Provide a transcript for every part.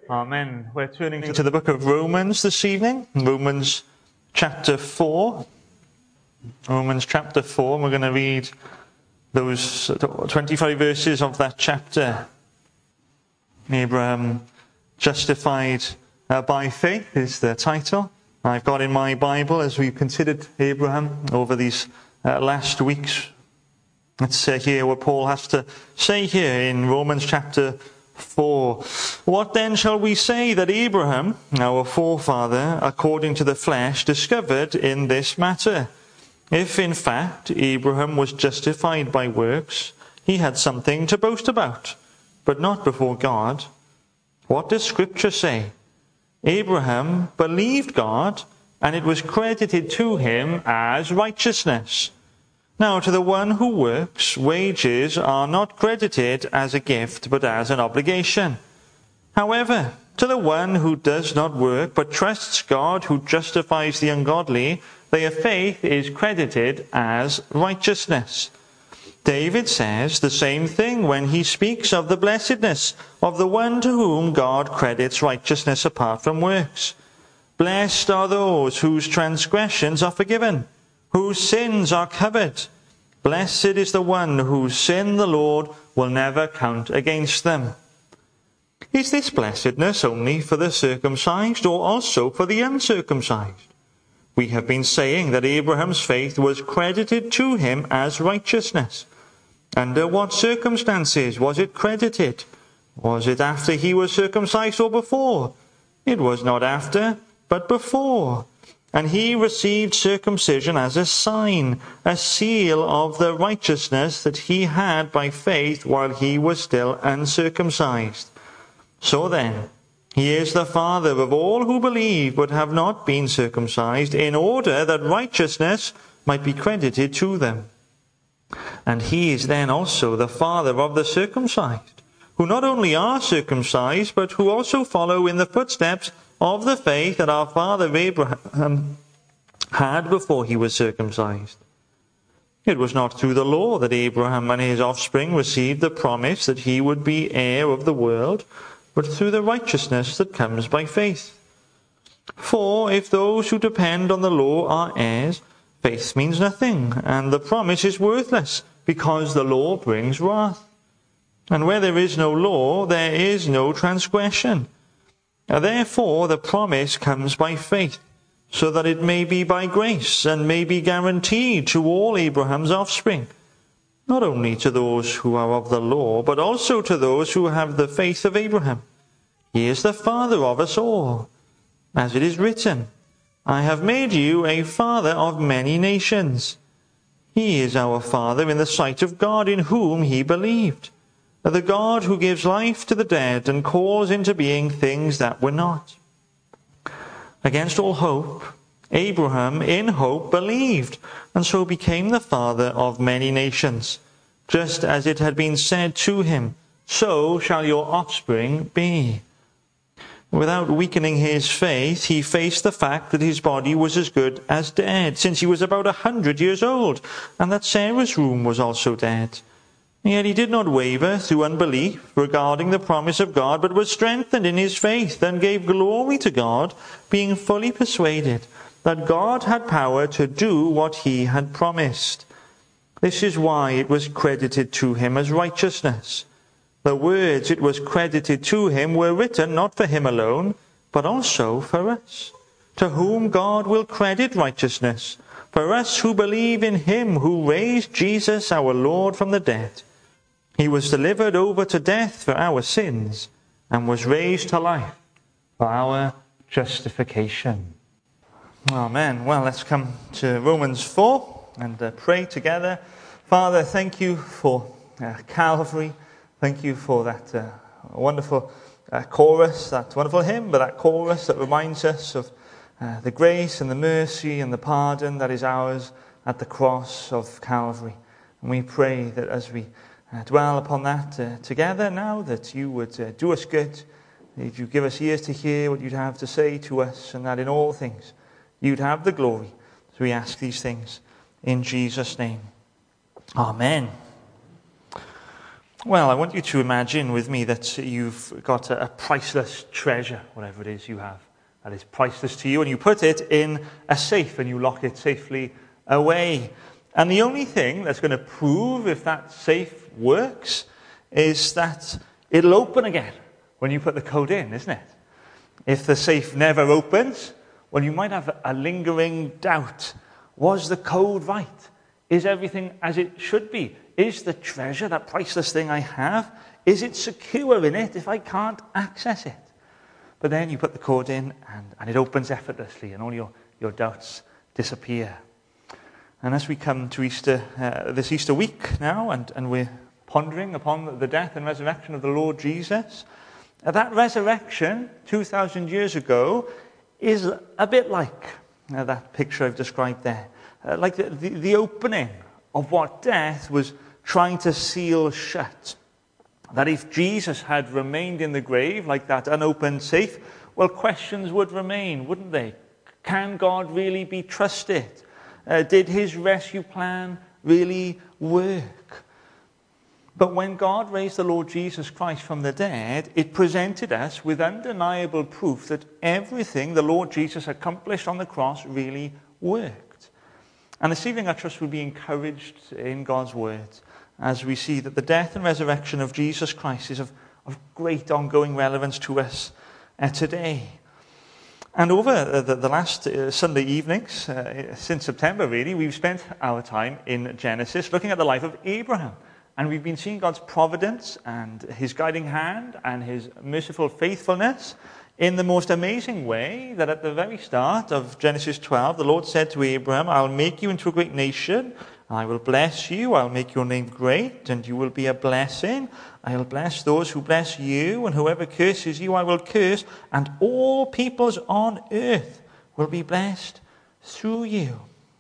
Amen. We're turning to the book of Romans this evening. Romans chapter 4. Romans chapter 4. And we're going to read those 25 verses of that chapter. Abraham justified by faith is the title. I've got in my Bible as we've considered Abraham over these last weeks. Let's hear what Paul has to say here in Romans chapter 4. What then shall we say that Abraham, our forefather, according to the flesh, discovered in this matter? If in fact Abraham was justified by works, he had something to boast about, but not before God. What does Scripture say? Abraham believed God, and it was credited to him as righteousness. Now, to the one who works, wages are not credited as a gift, but as an obligation. However, to the one who does not work, but trusts God who justifies the ungodly, their faith is credited as righteousness. David says the same thing when he speaks of the blessedness of the one to whom God credits righteousness apart from works. Blessed are those whose transgressions are forgiven, whose sins are covered. Blessed is the one whose sin the Lord will never count against them. Is this blessedness only for the circumcised or also for the uncircumcised? We have been saying that Abraham's faith was credited to him as righteousness. Under what circumstances was it credited? Was it after he was circumcised or before? It was not after, but before. And he received circumcision as a sign, a seal of the righteousness that he had by faith while he was still uncircumcised. So then, he is the father of all who believe but have not been circumcised, in order that righteousness might be credited to them. And he is then also the father of the circumcised, who not only are circumcised, but who also follow in the footsteps of the faith that our father Abraham had before he was circumcised. It was not through the law that Abraham and his offspring received the promise that he would be heir of the world, but through the righteousness that comes by faith. For if those who depend on the law are heirs, faith means nothing, and the promise is worthless, because the law brings wrath. And where there is no law, there is no transgression. Therefore the promise comes by faith, so that it may be by grace, and may be guaranteed to all Abraham's offspring, not only to those who are of the law, but also to those who have the faith of Abraham. He is the father of us all. As it is written, I have made you a father of many nations. He is our father in the sight of God, in whom he believed, the God who gives life to the dead and calls into being things that were not. Against all hope, Abraham in hope believed, and so became the father of many nations. Just as it had been said to him, so shall your offspring be. Without weakening his faith, he faced the fact that his body was as good as dead, since he was about 100 years old, and that Sarah's womb was also dead. Yet he did not waver through unbelief regarding the promise of God, but was strengthened in his faith and gave glory to God, being fully persuaded that God had power to do what he had promised. This is why it was credited to him as righteousness. The words it was credited to him were written not for him alone, but also for us, to whom God will credit righteousness, for us who believe in him who raised Jesus our Lord from the dead. He was delivered over to death for our sins, and was raised to life for our justification. Amen. Well, let's come to Romans 4 and pray together. Father, thank you for Calvary. Thank you for that wonderful chorus, that wonderful hymn, but that chorus that reminds us of the grace and the mercy and the pardon that is ours at the cross of Calvary. And we pray that as we dwell upon that together now, that you would do us good, that you give us ears to hear what you'd have to say to us, and that in all things you'd have the glory. So we ask these things in Jesus' name. Amen. Well, I want you to imagine with me that you've got a priceless treasure, whatever it is you have, that is priceless to you, and you put it in a safe and you lock it safely away. And the only thing that's going to prove if that safe works is that it'll open again when you put the code in, isn't it? If the safe never opens, well, you might have a lingering doubt. Was the code right? Is everything as it should be? Is the treasure, that priceless thing I have, is it secure in it if I can't access it? But then you put the code in and it opens effortlessly and all your doubts disappear. And as we come to Easter, this Easter week now, and we're pondering upon the death and resurrection of the Lord Jesus, that resurrection 2,000 years ago is a bit like that picture I've described there. Like the opening of what death was trying to seal shut. That if Jesus had remained in the grave like that unopened safe, well, questions would remain, wouldn't they? Can God really be trusted? Did his rescue plan really work? But when God raised the Lord Jesus Christ from the dead, it presented us with undeniable proof that everything the Lord Jesus accomplished on the cross really worked. And this evening I trust we'll be encouraged in God's word as we see that the death and resurrection of Jesus Christ is of great ongoing relevance to us today. And over the last Sunday evenings, since September really, we've spent our time in Genesis looking at the life of Abraham. And we've been seeing God's providence and his guiding hand and his merciful faithfulness in the most amazing way that at the very start of Genesis 12, the Lord said to Abraham, I'll make you into a great nation. I will bless you. I'll make your name great, and you will be a blessing. I will bless those who bless you, and whoever curses you, I will curse. And all peoples on earth will be blessed through you.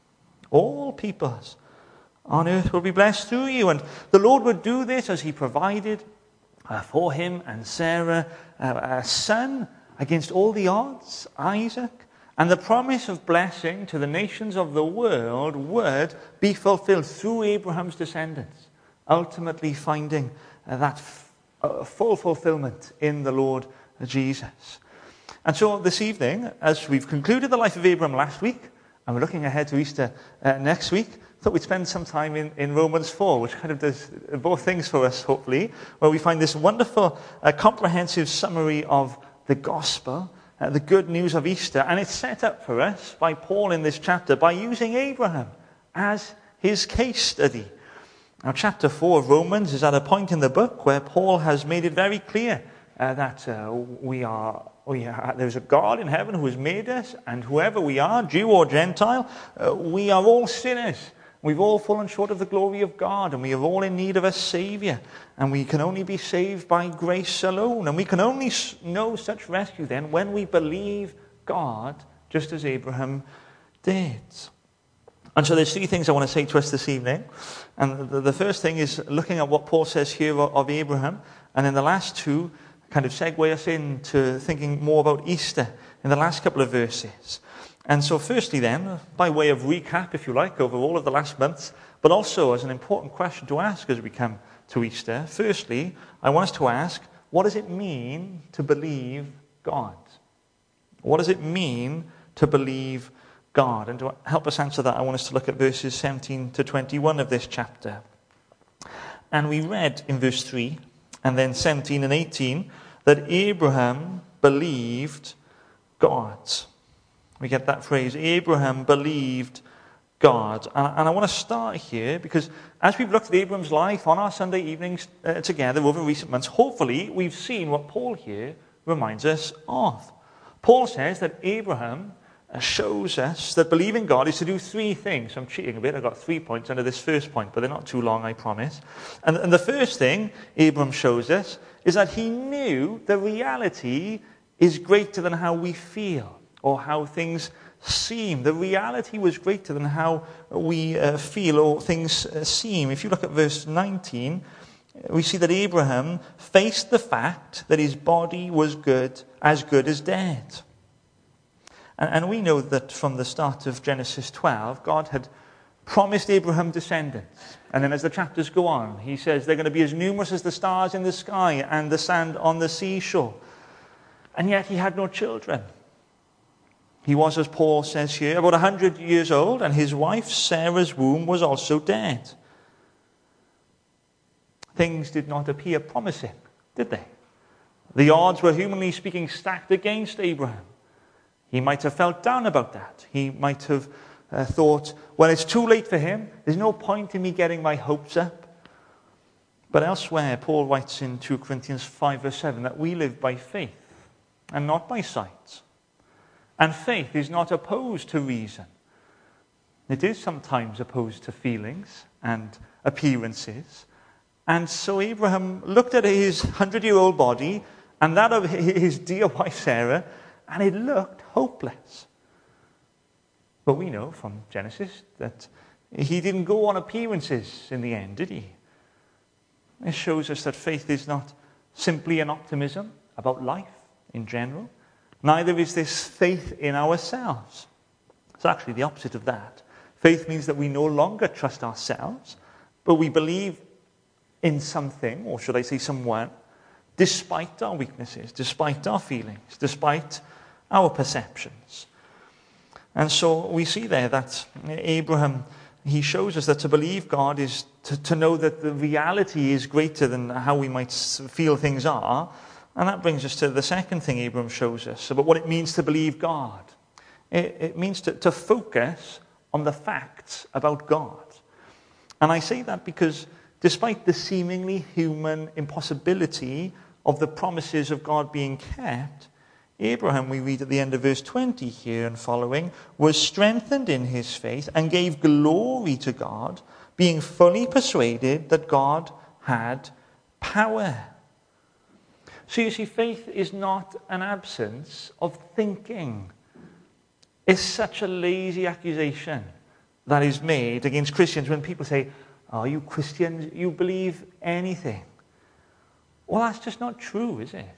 All peoples on earth will be blessed through you. And the Lord would do this as he provided for him and Sarah a son against all the odds, Isaac. And the promise of blessing to the nations of the world would be fulfilled through Abraham's descendants, ultimately finding that full fulfillment in the Lord Jesus. And so this evening, as we've concluded the life of Abraham last week, and we're looking ahead to Easter next week, I thought we'd spend some time in Romans 4, which kind of does both things for us, hopefully, where we find this wonderful, comprehensive summary of the gospel, the good news of Easter. And it's set up for us by Paul in this chapter by using Abraham as his case study. Now, chapter 4 of Romans is at a point in the book where Paul has made it very clear that there's a God in heaven who has made us, and whoever we are, Jew or Gentile, we are all sinners. We've all fallen short of the glory of God, and we are all in need of a Savior. And we can only be saved by grace alone. And we can only know such rescue then when we believe God, just as Abraham did. And so there's three things I want to say to us this evening. And the first thing is looking at what Paul says here of Abraham. And then the last two kind of segue us into thinking more about Easter in the last couple of verses. And so firstly then, by way of recap, if you like, over all of the last months, but also as an important question to ask as we come to Easter, firstly, I want us to ask, what does it mean to believe God? What does it mean to believe God? And to help us answer that, I want us to look at verses 17 to 21 of this chapter. And we read in verse 3, and then 17 and 18, that Abraham believed God. We get that phrase, Abraham believed God. And I want to start here because as we've looked at Abraham's life on our Sunday evenings together over recent months, hopefully we've seen what Paul here reminds us of. Paul says that Abraham shows us that believing God is to do three things. I'm cheating a bit. I've got 3 points under this first point, but they're not too long, I promise. And the first thing Abraham shows us is that he knew the reality is greater than how we feel or how things seem. The reality was greater than how we feel or things seem. If you look at verse 19, we see that Abraham faced the fact that his body was good as dead. And we know that from the start of Genesis 12, God had promised Abraham descendants. And then as the chapters go on, he says they're going to be as numerous as the stars in the sky and the sand on the seashore. And yet he had no children. He was, as Paul says here, about 100 years old, and his wife Sarah's womb was also dead. Things did not appear promising, did they? The odds were, humanly speaking, stacked against Abraham. He might have felt down about that. He might have thought, well, it's too late for him. There's no point in me getting my hopes up. But elsewhere, Paul writes in 2 Corinthians 5 verse 7 that we live by faith and not by sight. And faith is not opposed to reason. It is sometimes opposed to feelings and appearances. And so Abraham looked at his 100-year-old body and that of his dear wife Sarah, and it looked hopeless. But we know from Genesis that he didn't go on appearances in the end, did he? It shows us that faith is not simply an optimism about life in general. Neither is this faith in ourselves. It's actually the opposite of that. Faith means that we no longer trust ourselves, but we believe in something, or should I say someone, despite our weaknesses, despite our feelings, despite our perceptions. And so we see there that Abraham, he shows us that to believe God is to know that the reality is greater than how we might feel things are. And that brings us to the second thing Abraham shows us about what it means to believe God. It means to focus on the facts about God. And I say that because despite the seemingly human impossibility of the promises of God being kept, Abraham, we read at the end of verse 20 here and following, was strengthened in his faith and gave glory to God, being fully persuaded that God had power. So you see, faith is not an absence of thinking. It's such a lazy accusation that is made against Christians when people say, "Oh, you Christians, you believe anything." Well, that's just not true, is it?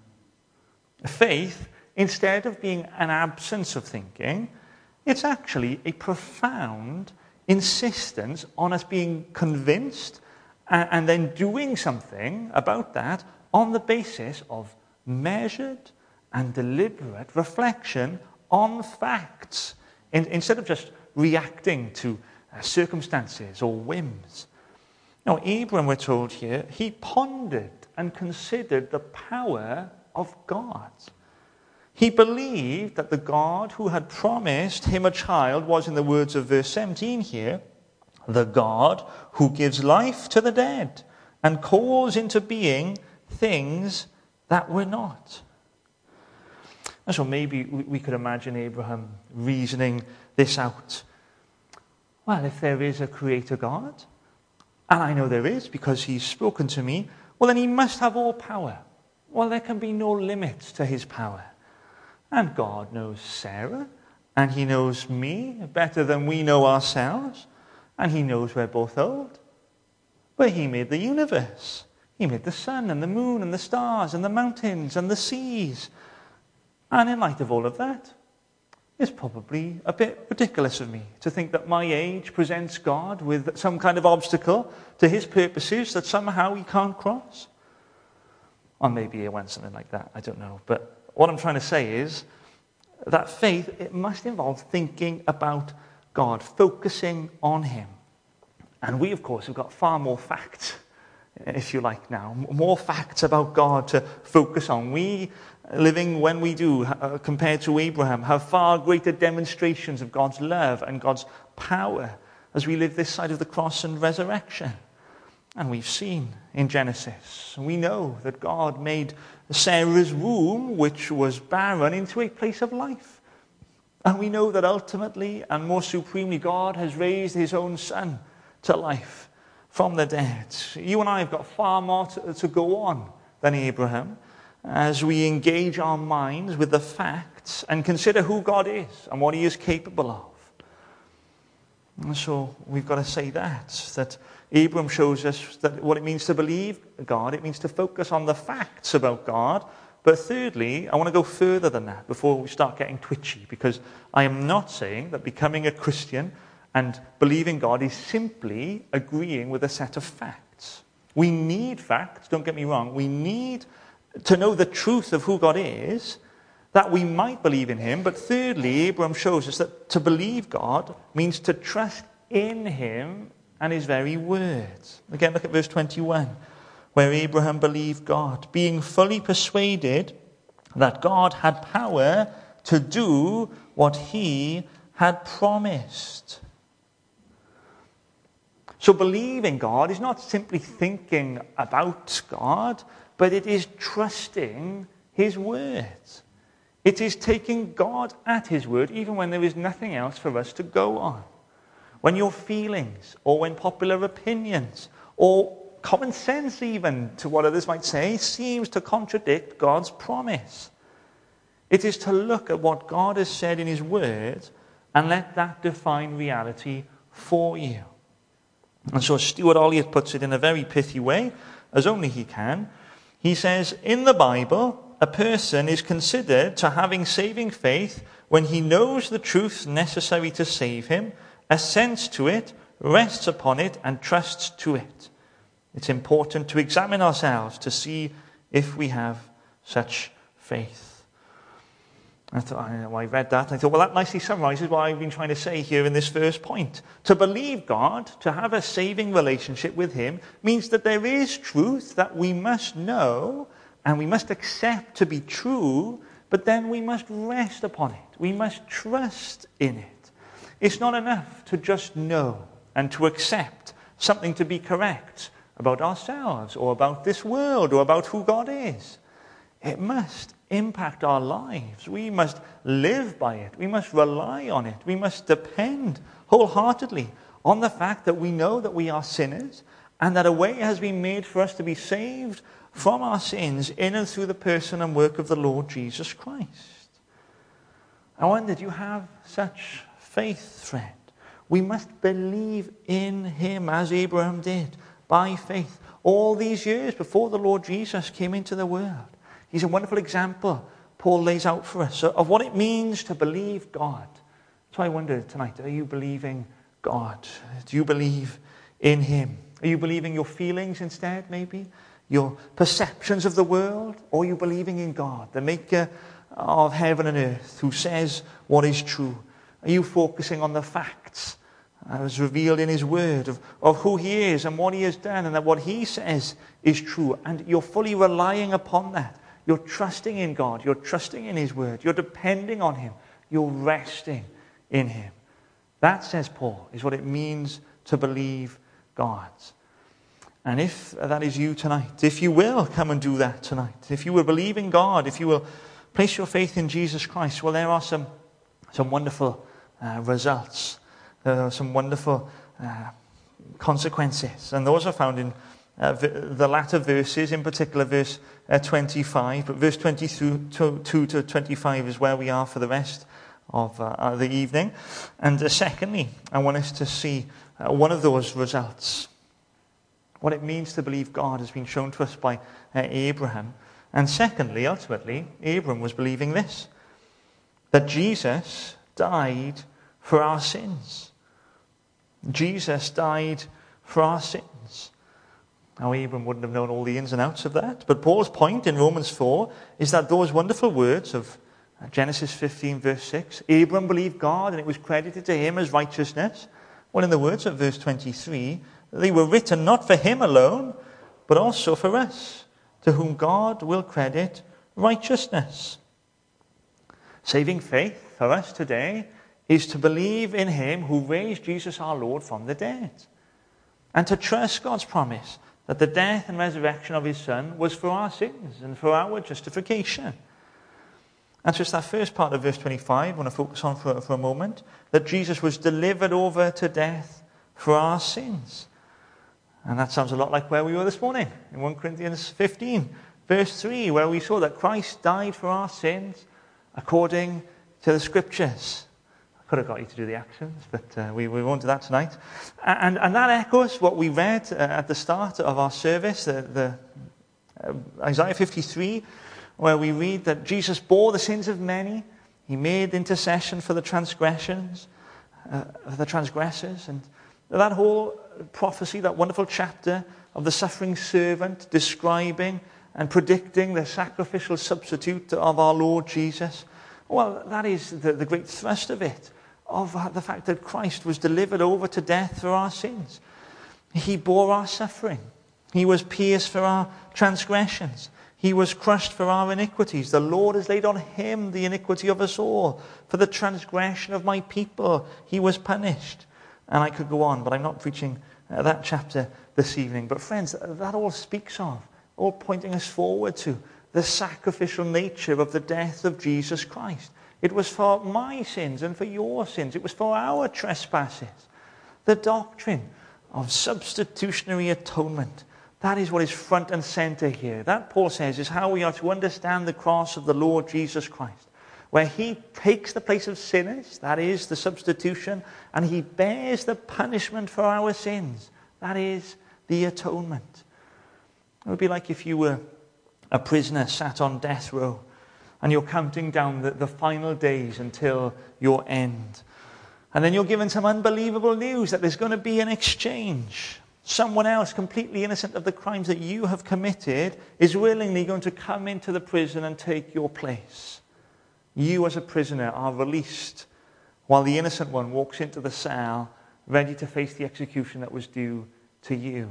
Faith, instead of being an absence of thinking, it's actually a profound insistence on us being convinced and then doing something about that on the basis of measured and deliberate reflection on facts, instead of just reacting to circumstances or whims. Now, Abraham, we're told here, he pondered and considered the power of God. He believed that the God who had promised him a child was, in the words of verse 17 here, the God who gives life to the dead and calls into being things that were not. And so maybe we could imagine Abraham reasoning this out. Well, if there is a creator God, and I know there is because he's spoken to me, well, then he must have all power. Well, there can be no limits to his power. And God knows Sarah, and he knows me better than we know ourselves, and he knows we're both old. But he made the universe. He made the sun and the moon and the stars and the mountains and the seas. And in light of all of that, it's probably a bit ridiculous of me to think that my age presents God with some kind of obstacle to his purposes that somehow he can't cross. Or maybe it went something like that, I don't know. But what I'm trying to say is that faith, it must involve thinking about God, focusing on him. And we, of course, have got far more facts, if you like now, more facts about God to focus on. We, living when we do, compared to Abraham, have far greater demonstrations of God's love and God's power as we live this side of the cross and resurrection. And we've seen in Genesis, we know that God made Sarah's womb, which was barren, into a place of life. And we know that ultimately and more supremely, God has raised his own son to life from the dead. You and I have got far more to go on than Abraham as we engage our minds with the facts and consider who God is and what he is capable of. And so we've got to say that Abraham shows us that what it means to believe God, it means to focus on the facts about God. But thirdly, I want to go further than that before we start getting twitchy, because I am not saying that becoming a Christian And believing God is simply agreeing with a set of facts. We need facts, don't get me wrong. We need to know the truth of who God is, that we might believe in him. But thirdly, Abraham shows us that to believe God means to trust in him and his very words. Again, look at verse 21, where Abraham believed God, being fully persuaded that God had power to do what he had promised. So believing God is not simply thinking about God, but it is trusting his words. It is taking God at his word, even when there is nothing else for us to go on. When your feelings, or when popular opinions, or common sense even, to what others might say, seems to contradict God's promise. It is to look at what God has said in his word and let that define reality for you. And so Stuart Olliott puts it in a very pithy way, as only he can. He says, in the Bible, a person is considered to having saving faith when he knows the truth necessary to save him, assents to it, rests upon it, and trusts to it. It's important to examine ourselves to see if we have such faith. I read that and I thought, well, that nicely summarizes what I've been trying to say here in this first point. To believe God, to have a saving relationship with him, means that there is truth that we must know and we must accept to be true, but then we must rest upon it. We must trust in it. It's not enough to just know and to accept something to be correct about ourselves or about this world or about who God is. It must impact our lives. We must live by it. We must rely on it. We must depend wholeheartedly on the fact that we know that we are sinners and that a way has been made for us to be saved from our sins in and through the person and work of the Lord Jesus Christ. I wonder, do you have such faith, friend? We must believe in him as Abraham did, by faith, all these years before the Lord Jesus came into the world. He's a wonderful example Paul lays out for us of what it means to believe God. So I wonder tonight, are you believing God? Do you believe in him? Are you believing your feelings instead, maybe? Your perceptions of the world? Or are you believing in God, the maker of heaven and earth, who says what is true? Are you focusing on the facts as revealed in his word of who he is and what he has done, and that what he says is true, and you're fully relying upon that? You're trusting in God. You're trusting in his word. You're depending on him. You're resting in him. That, says Paul, is what it means to believe God. And if that is you tonight, if you will come and do that tonight, if you will believe in God, if you will place your faith in Jesus Christ, well, there are some wonderful results. There are some wonderful consequences. And those are found in the latter verses, in particular verse 25, but verse 22 to 25 is where we are for the rest of the evening. And secondly, I want us to see one of those results. What it means to believe God has been shown to us by Abraham. And secondly, ultimately, Abraham was believing this, that Jesus died for our sins. Jesus died for our sins. Now, Abram wouldn't have known all the ins and outs of that, but Paul's point in Romans 4 is that those wonderful words of Genesis 15, verse 6, Abram believed God and it was credited to him as righteousness. Well, in the words of verse 23, they were written not for him alone, but also for us, to whom God will credit righteousness. Saving faith for us today is to believe in him who raised Jesus our Lord from the dead, and to trust God's promise that the death and resurrection of his Son was for our sins and for our justification. And just that first part of verse 25 I want to focus on for a moment, that Jesus was delivered over to death for our sins. And that sounds a lot like where we were this morning, in 1 Corinthians 15, verse 3, where we saw that Christ died for our sins according to the Scriptures. I could have got you to do the actions, but we won't do that tonight. And that echoes what we read at the start of our service, Isaiah 53, where we read that Jesus bore the sins of many. He made intercession for the transgressions. the transgressors. And that whole prophecy, that wonderful chapter of the suffering servant describing and predicting the sacrificial substitute of our Lord Jesus, well, that is the great thrust of it, of the fact that Christ was delivered over to death for our sins. He bore our suffering. He was pierced for our transgressions. He was crushed for our iniquities. The Lord has laid on him the iniquity of us all. For the transgression of my people, he was punished. And I could go on, but I'm not preaching that chapter this evening. But friends, that all speaks of, all pointing us forward to the sacrificial nature of the death of Jesus Christ. It was for my sins and for your sins. It was for our trespasses. The doctrine of substitutionary atonement, that is what is front and center here. That, Paul says, is how we are to understand the cross of the Lord Jesus Christ, where he takes the place of sinners, that is the substitution, and he bears the punishment for our sins, that is the atonement. It would be like if you were a prisoner sat on death row and you're counting down the final days until your end. And then you're given some unbelievable news that there's going to be an exchange. Someone else completely innocent of the crimes that you have committed is willingly going to come into the prison and take your place. You as a prisoner are released while the innocent one walks into the cell ready to face the execution that was due to you.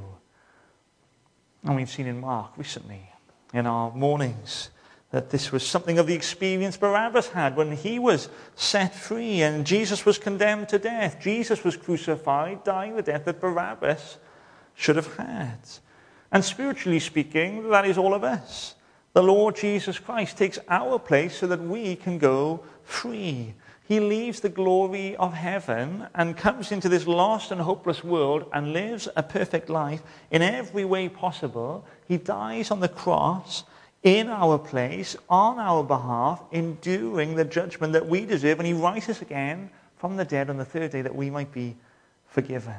And we've seen in Mark recently, in our mornings, that this was something of the experience Barabbas had when he was set free and Jesus was condemned to death. Jesus was crucified, dying the death that Barabbas should have had. And spiritually speaking, that is all of us. The Lord Jesus Christ takes our place so that we can go free. He leaves the glory of heaven and comes into this lost and hopeless world and lives a perfect life in every way possible. He dies on the cross in our place, on our behalf, enduring the judgment that we deserve, and he rises again from the dead on the third day that we might be forgiven.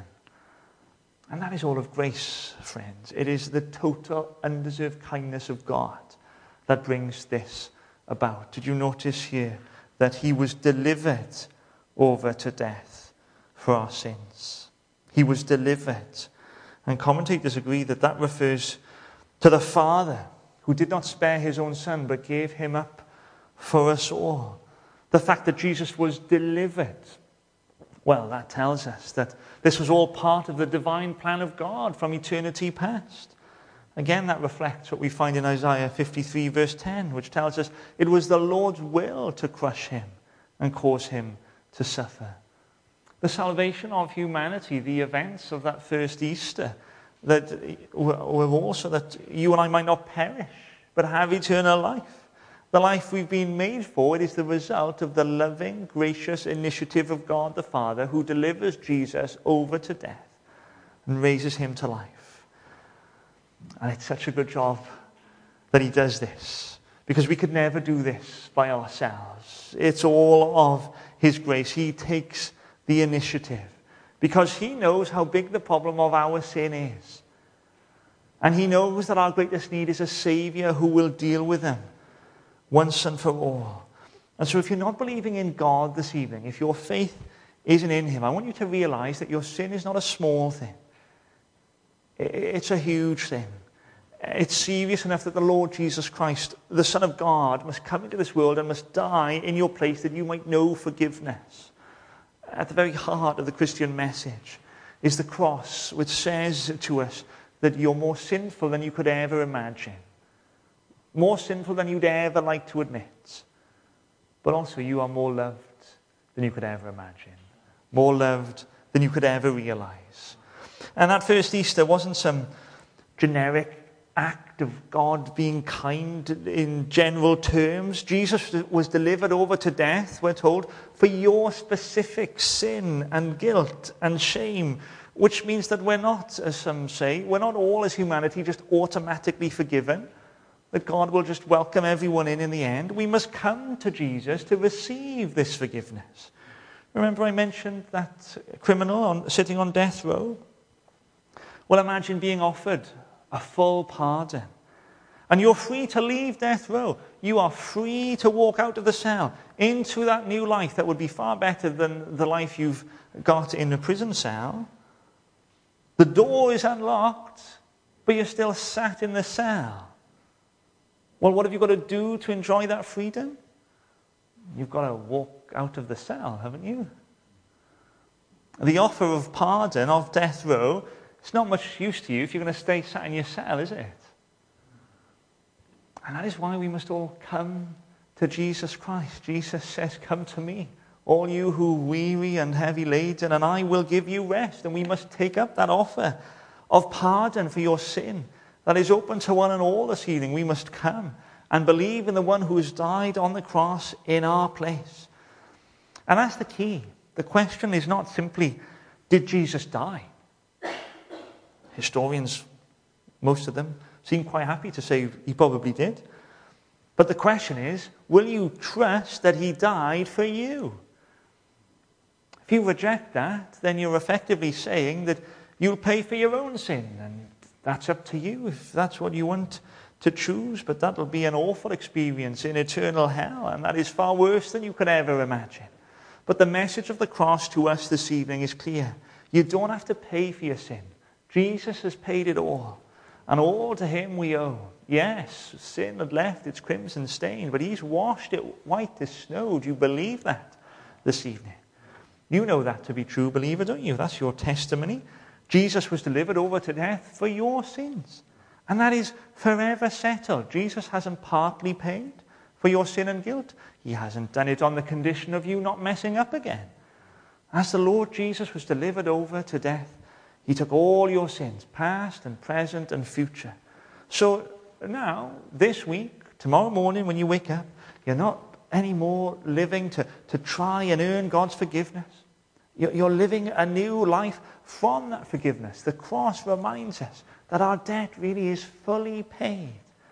And that is all of grace, friends. It is the total undeserved kindness of God that brings this about. Did you notice here that he was delivered over to death for our sins? He was delivered. And commentators agree that that refers to the Father who did not spare his own Son but gave him up for us all. The fact that Jesus was delivered, well, that tells us that this was all part of the divine plan of God from eternity past. Again, that reflects what we find in Isaiah 53 verse 10, which tells us it was the Lord's will to crush him and cause him to suffer. The salvation of humanity, the events of that first Easter, that were also that you and I might not perish, but have eternal life. The life we've been made for, it is the result of the loving, gracious initiative of God the Father who delivers Jesus over to death and raises him to life. And it's such a good job that he does this, because we could never do this by ourselves. It's all of his grace. He takes the initiative because he knows how big the problem of our sin is. And he knows that our greatest need is a Savior who will deal with them once and for all. And so if you're not believing in God this evening, if your faith isn't in him, I want you to realize that your sin is not a small thing. It's a huge thing. It's serious enough that the Lord Jesus Christ, the Son of God, must come into this world and must die in your place that you might know forgiveness. At the very heart of the Christian message is the cross, which says to us that you're more sinful than you could ever imagine. More sinful than you'd ever like to admit. But also you are more loved than you could ever imagine. More loved than you could ever realize. And that first Easter wasn't some generic act of God being kind in general terms. Jesus was delivered over to death, we're told, for your specific sin and guilt and shame, which means that we're not, as some say, we're not all as humanity just automatically forgiven, that God will just welcome everyone in the end. We must come to Jesus to receive this forgiveness. Remember I mentioned that criminal sitting on death row? Well, imagine being offered a full pardon. And you're free to leave death row. You are free to walk out of the cell into that new life that would be far better than the life you've got in a prison cell. The door is unlocked, but you're still sat in the cell. Well, what have you got to do to enjoy that freedom? You've got to walk out of the cell, haven't you? The offer of pardon, of death row, it's not much use to you if you're going to stay sat in your cell, is it? And that is why we must all come to Jesus Christ. Jesus says, "Come to me, all you who weary and heavy laden, and I will give you rest." And we must take up that offer of pardon for your sin that is open to one and all this evening. We must come and believe in the one who has died on the cross in our place. And that's the key. The question is not simply, did Jesus die? Historians, most of them, seem quite happy to say he probably did. But the question is, will you trust that he died for you? If you reject that, then you're effectively saying that you'll pay for your own sin. And that's up to you if that's what you want to choose. But that'll be an awful experience in eternal hell. And that is far worse than you could ever imagine. But the message of the cross to us this evening is clear. You don't have to pay for your sin. Jesus has paid it all. And all to him we owe. Yes, sin had left its crimson stain, but he's washed it white as snow. Do you believe that this evening? You know that to be true, believer, don't you? That's your testimony. Jesus was delivered over to death for your sins. And that is forever settled. Jesus hasn't partly paid for your sin and guilt. He hasn't done it on the condition of you not messing up again. As the Lord Jesus was delivered over to death, he took all your sins, past and present and future. So now, this week, tomorrow morning when you wake up, you're not anymore living to try and earn God's forgiveness. You're living a new life from that forgiveness. The cross reminds us that our debt really is fully paid.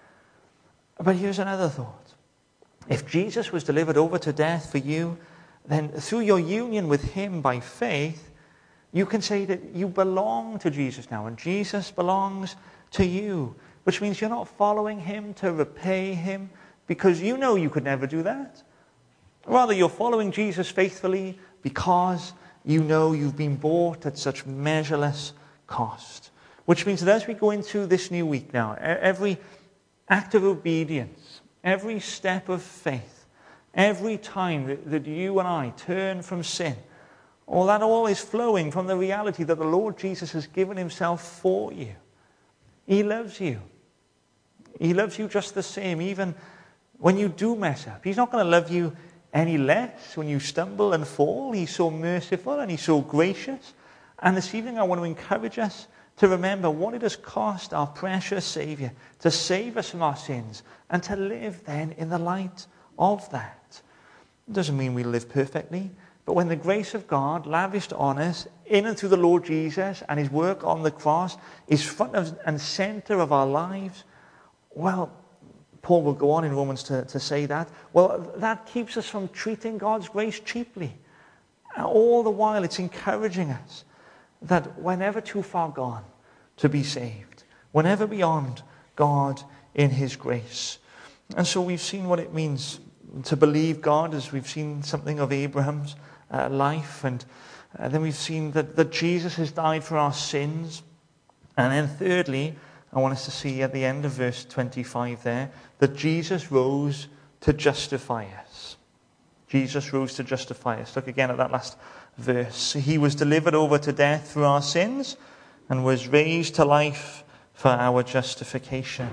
But here's another thought. If Jesus was delivered over to death for you, then through your union with him by faith, you can say that you belong to Jesus now, and Jesus belongs to you, which means you're not following him to repay him, because you know you could never do that. Rather, you're following Jesus faithfully because you know you've been bought at such measureless cost. Which means that as we go into this new week now, every act of obedience, every step of faith, every time that you and I turn from sin, all that all is flowing from the reality that the Lord Jesus has given himself for you. He loves you. He loves you just the same, even when you do mess up. He's not going to love you any less when you stumble and fall. He's so merciful and he's so gracious. And this evening I want to encourage us to remember what it has cost our precious Savior to save us from our sins and to live then in the light of that. It doesn't mean we live perfectly. But when the grace of God lavished on us in and through the Lord Jesus and his work on the cross is front and center of our lives, well, Paul will go on in Romans to say that. Well, that keeps us from treating God's grace cheaply. All the while it's encouraging us that we're never too far gone to be saved. We're never beyond God in his grace. And so we've seen what it means to believe God, as we've seen something of Abraham's life, and then we've seen that Jesus has died for our sins. And then thirdly, I want us to see at the end of verse 25 there, that Jesus rose to justify us. Jesus rose to justify us. Look again at that last verse. He was delivered over to death for our sins and was raised to life for our justification.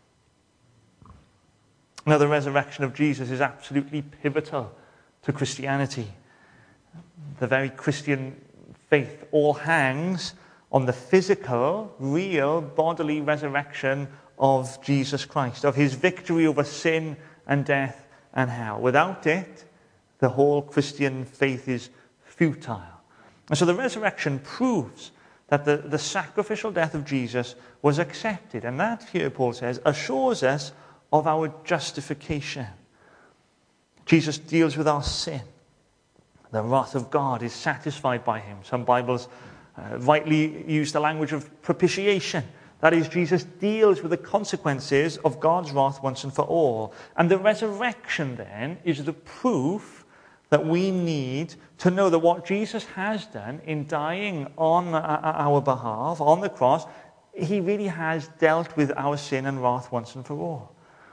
Now, the resurrection of Jesus is absolutely pivotal to Christianity. The very Christian faith all hangs on the physical, real, bodily resurrection of Jesus Christ, of his victory over sin and death and hell. Without it, the whole Christian faith is futile. And so the resurrection proves that the sacrificial death of Jesus was accepted. And that, here Paul says, assures us of our justification. Jesus deals with our sin. The wrath of God is satisfied by him. Some Bibles rightly use the language of propitiation, That is, Jesus deals with the consequences of God's wrath once and for all. And the resurrection then is the proof that we need to know that what Jesus has done in dying on our behalf, on the cross, he really has dealt with our sin and wrath once and for all.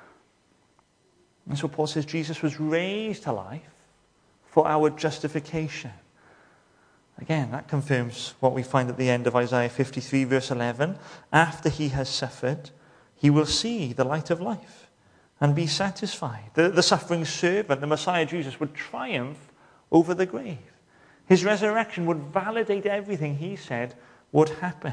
And so Paul says Jesus was raised to life for our justification. Again, that confirms what we find at the end of Isaiah 53, verse 11. After he has suffered, he will see the light of life and be satisfied. The suffering servant, the Messiah Jesus, would triumph over the grave. His resurrection would validate everything he said would happen.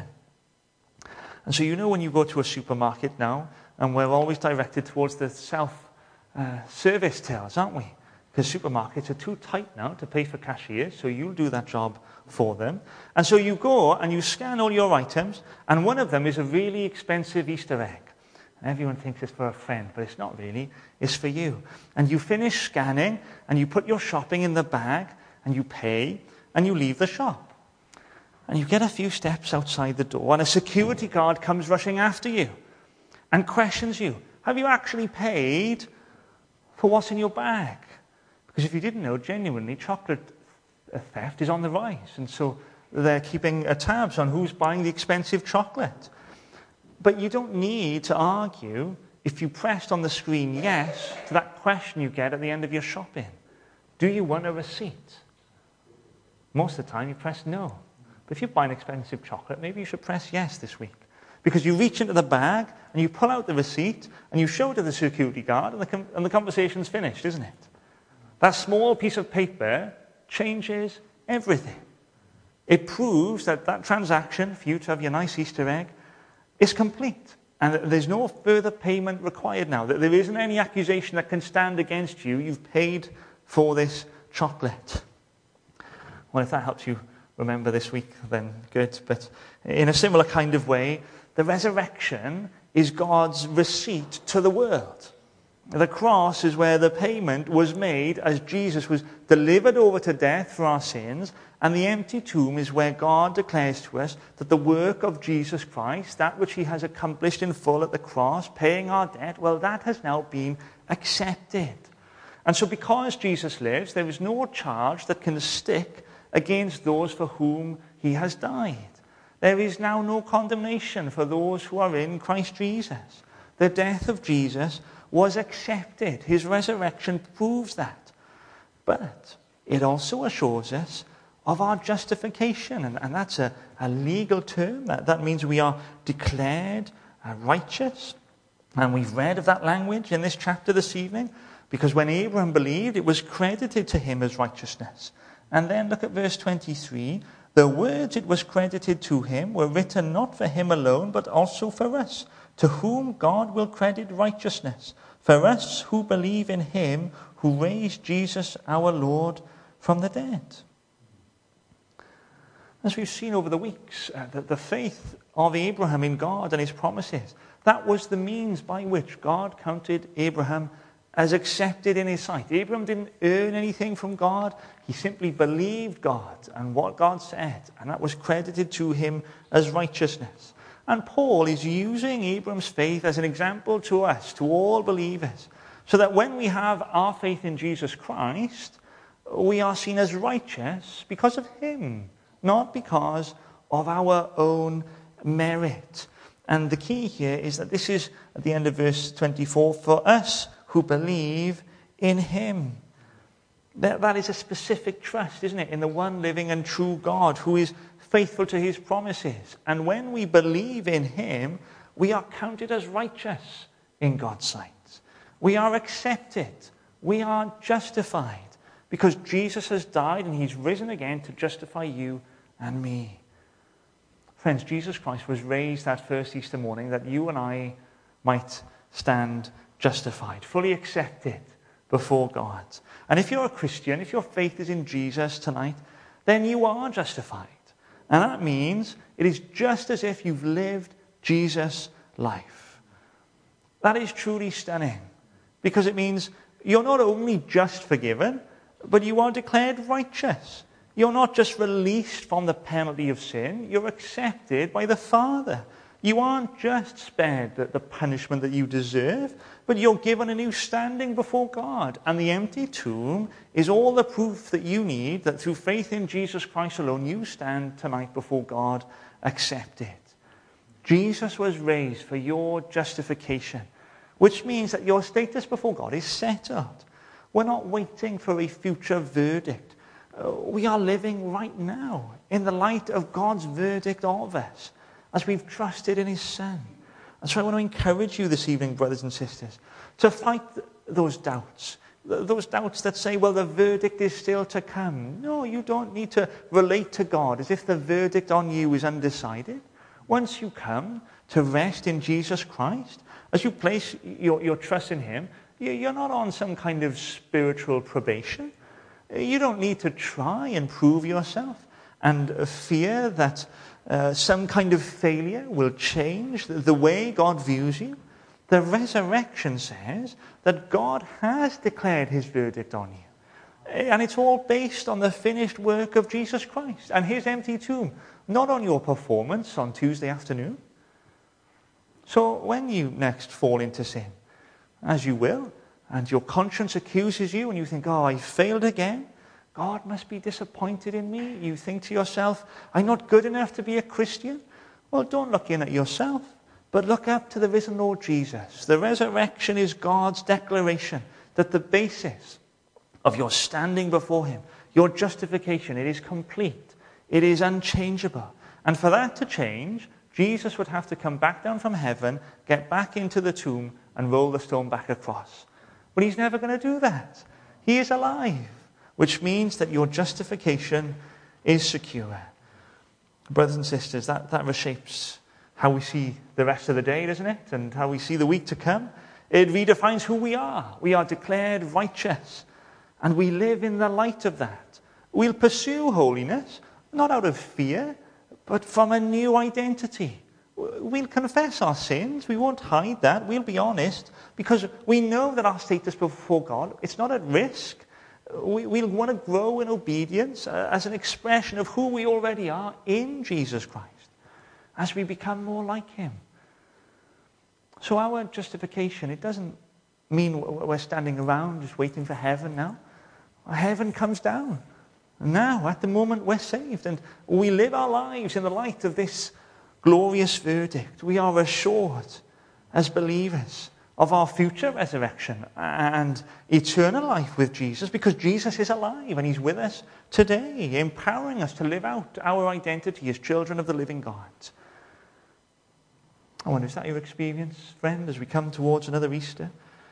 And so when you go to a supermarket now, and we're always directed towards the self-service tills, aren't we? Because supermarkets are too tight now to pay for cashiers, so you'll do that job for them. And so you go and you scan all your items, and one of them is a really expensive Easter egg. And everyone thinks it's for a friend, but it's not really. It's for you. And you finish scanning, and you put your shopping in the bag, and you pay, and you leave the shop. And you get a few steps outside the door, and a security guard comes rushing after you and questions you. Have you actually paid for what's in your bag? Because if you didn't know, genuinely, chocolate theft is on the rise. And so they're keeping tabs on who's buying the expensive chocolate. But you don't need to argue if you pressed on the screen yes to that question you get at the end of your shopping. Do you want a receipt? Most of the time you press no. But if you're buying expensive chocolate, maybe you should press yes this week. Because you reach into the bag and you pull out the receipt and you show it to the security guard and the conversation's finished, isn't it? That small piece of paper changes everything. It proves that transaction for you to have your nice Easter egg is complete. And there's no further payment required now. That there isn't any accusation that can stand against you. You've paid for this chocolate. Well, if that helps you remember this week, then good. But in a similar kind of way, the resurrection is God's receipt to the world. The cross is where the payment was made as Jesus was delivered over to death for our sins, and the empty tomb is where God declares to us that the work of Jesus Christ, that which he has accomplished in full at the cross, paying our debt, well, that has now been accepted. And so because Jesus lives, there is no charge that can stick against those for whom he has died. There is now no condemnation for those who are in Christ Jesus. The death of Jesus was accepted. His resurrection proves that. But it also assures us of our justification. And that's a legal term. That means we are declared righteous. And we've read of that language in this chapter this evening. Because when Abraham believed, it was credited to him as righteousness. And then look at verse 23. The words it was credited to him were written not for him alone, but also for us, to whom God will credit righteousness, for us who believe in him who raised Jesus our Lord from the dead. As we've seen over the weeks, the faith of Abraham in God and his promises, that was the means by which God counted Abraham as accepted in his sight. Abraham didn't earn anything from God. He simply believed God and what God said, and that was credited to him as righteousness. And Paul is using Abraham's faith as an example to us, to all believers, so that when we have our faith in Jesus Christ, we are seen as righteous because of him, not because of our own merit. And the key here is that this is, at the end of verse 24, for us who believe in him. That is a specific trust, isn't it, in the one living and true God who is faithful to his promises. And when we believe in him, we are counted as righteous in God's sight. We are accepted. We are justified because Jesus has died and he's risen again to justify you and me. Friends, Jesus Christ was raised that first Easter morning that you and I might stand justified, fully accepted before God. And if you're a Christian, if your faith is in Jesus tonight, then you are justified. And that means it is just as if you've lived Jesus' life. That is truly stunning, because it means you're not only just forgiven, but you are declared righteous. You're not just released from the penalty of sin, you're accepted by the Father. You aren't just spared the punishment that you deserve, but you're given a new standing before God. And the empty tomb is all the proof that you need that through faith in Jesus Christ alone, you stand tonight before God accepted. Jesus was raised for your justification, which means that your status before God is settled. We're not waiting for a future verdict. We are living right now in the light of God's verdict of us as we've trusted in his Son. And so I want to encourage you this evening, brothers and sisters, to fight those doubts that say, well, the verdict is still to come. No, you don't need to relate to God as if the verdict on you is undecided. Once you come to rest in Jesus Christ, as you place your trust in him, you're not on some kind of spiritual probation. You don't need to try and prove yourself and fear that some kind of failure will change the way God views you. The resurrection says that God has declared his verdict on you. And it's all based on the finished work of Jesus Christ and his empty tomb, not on your performance on Tuesday afternoon. So when you next fall into sin, as you will, and your conscience accuses you and you think, oh, I failed again, God must be disappointed in me. You think to yourself, I'm not good enough to be a Christian. Well, don't look in at yourself, but look up to the risen Lord Jesus. The resurrection is God's declaration that the basis of your standing before him, your justification, it is complete. It is unchangeable. And for that to change, Jesus would have to come back down from heaven, get back into the tomb, and roll the stone back across. But he's never going to do that. He is alive, which means that your justification is secure. Brothers and sisters, that reshapes how we see the rest of the day, doesn't it? And how we see the week to come. It redefines who we are. We are declared righteous. And we live in the light of that. We'll pursue holiness, not out of fear, but from a new identity. We'll confess our sins. We won't hide that. We'll be honest, because we know that our status before God, it's not at risk. We'll want to grow in obedience as an expression of who we already are in Jesus Christ as we become more like him. So our justification, it doesn't mean we're standing around just waiting for heaven now. Heaven comes down. Now, at the moment, we're saved, and we live our lives in the light of this glorious verdict. We are assured as believers of our future resurrection and eternal life with Jesus, because Jesus is alive and he's with us today, empowering us to live out our identity as children of the living God. I wonder, is that your experience, friend, as we come towards another Easter?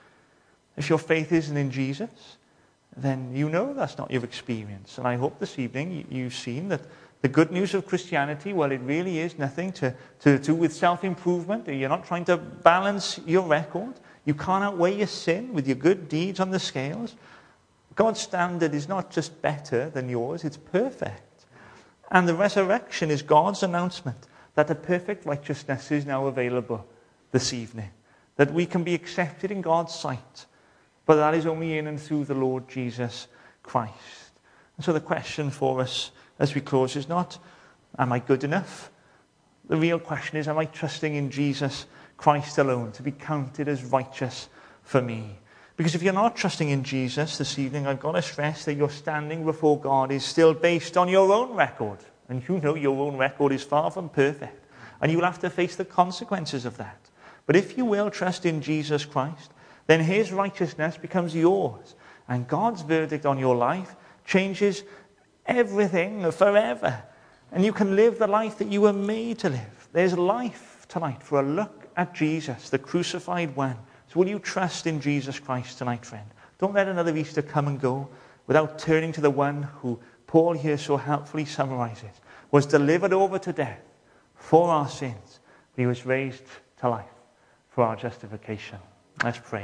If your faith isn't in Jesus, then you know that's not your experience. And I hope this evening you've seen that the good news of Christianity, well, it really is nothing to do with self-improvement. You're not trying to balance your record. You can't outweigh your sin with your good deeds on the scales. God's standard is not just better than yours, it's perfect. And the resurrection is God's announcement that the perfect righteousness is now available this evening, that we can be accepted in God's sight, but that is only in and through the Lord Jesus Christ. And so the question for us as we close is not, am I good enough? The real question is, am I trusting in Jesus Christ alone to be counted as righteous for me? Because if you're not trusting in Jesus this evening, I've got to stress that your standing before God is still based on your own record. And you know your own record is far from perfect. And you'll have to face the consequences of that. But if you will trust in Jesus Christ, then his righteousness becomes yours. And God's verdict on your life changes everything forever. And you can live the life that you were made to live. There's life tonight for a look at Jesus, the crucified one. So will you trust in Jesus Christ tonight, friend? Don't let another Easter come and go without turning to the one who Paul here so helpfully summarizes, was delivered over to death for our sins, but he was raised to life for our justification. Let's pray.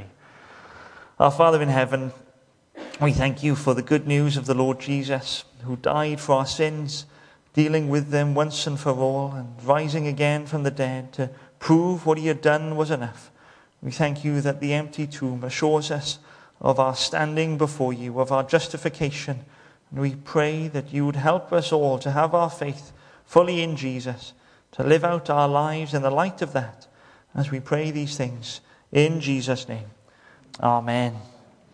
Our Father in heaven, we thank you for the good news of the Lord Jesus, who died for our sins, dealing with them once and for all, and rising again from the dead to prove what he had done was enough. We thank you that the empty tomb assures us of our standing before you, of our justification. And we pray that you would help us all to have our faith fully in Jesus, to live out our lives in the light of that as we pray these things in Jesus' name. Amen.